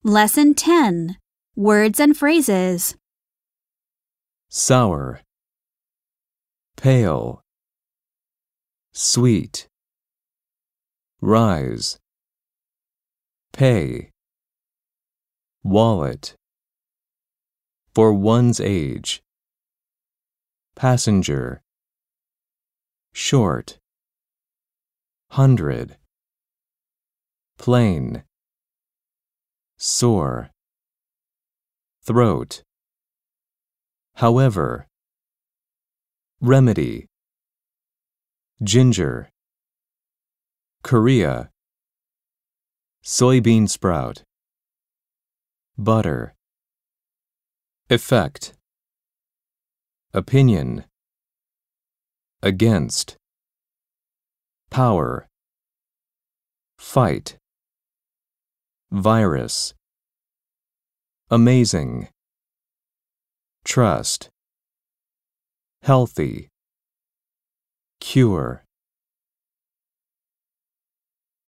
Lesson 10. Words and phrases. Sour, pale, sweet, rise, pay, wallet, for one's age, passenger, short, 100, plain, sore, throat, however, remedy, ginger, Korea, soybean sprout, butter, effect, opinion, against, power, fight, virus, amazing, trust, healthy, cure.